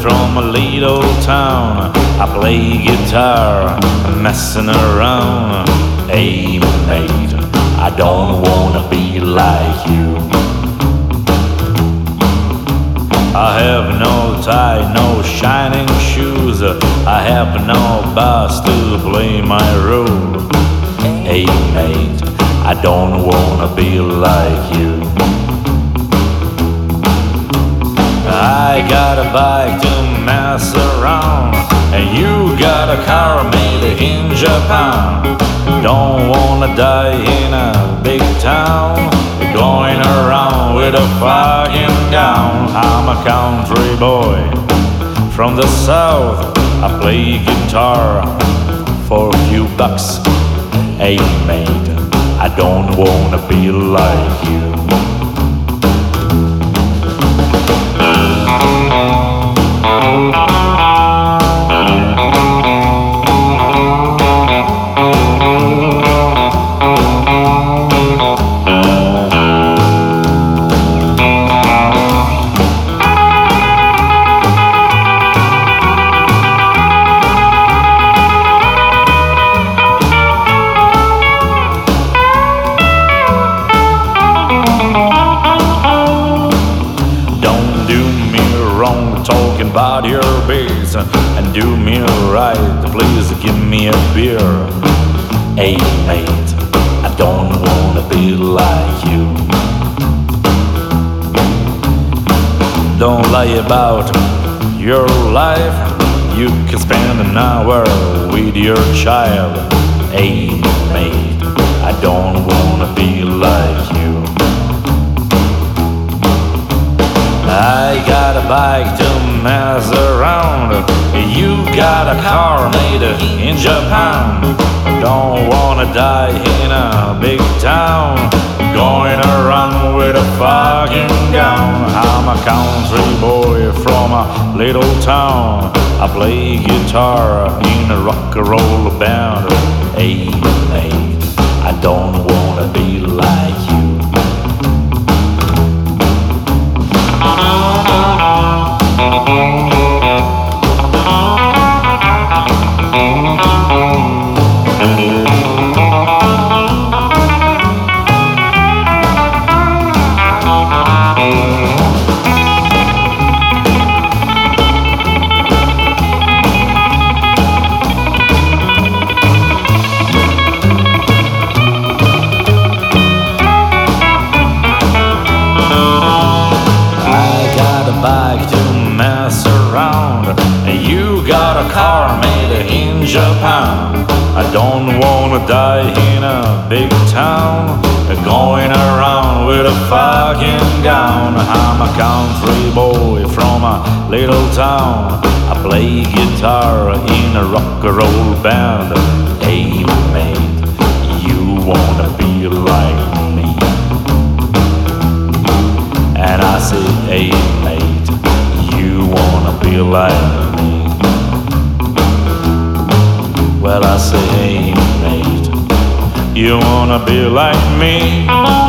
from a little town. I play guitar, messing around. Hey mate, I don't wanna be like you. I have no tie, no shining shoes. I have no boss to play my role. Hey mate, I don't wanna be like you. I got a bike to mess around, and you got a car made in Japan. Don't wanna die in a big town, going around with a fucking gown. I'm a country boy from the south. I play guitar for a few bucks. Hey mate, I don't wanna be like you. Talking about your bass and do me right, please give me a beer. Hey mate, I don't wanna be like you. Don't lie about your life. You can spend an hour with your child. Hey mate, I don't wanna be like you. I got a bike to mess around. You got a car made in Japan. Don't wanna die in a big town, going around with a fucking gown. I'm a country boy from a little town. I play guitar in a rock and roll band. Hey mate, I don't wanna be like you. Bike to mess around, and you got a car made in Japan. I don't wanna die in a big town, going around with a fucking gown. I'm a country boy from a little town. I play guitar in a rock and roll band. Hey mate, you wanna be like me? And I say, hey mate, you wanna be like me? Well, I say, hey mate, you wanna be like me?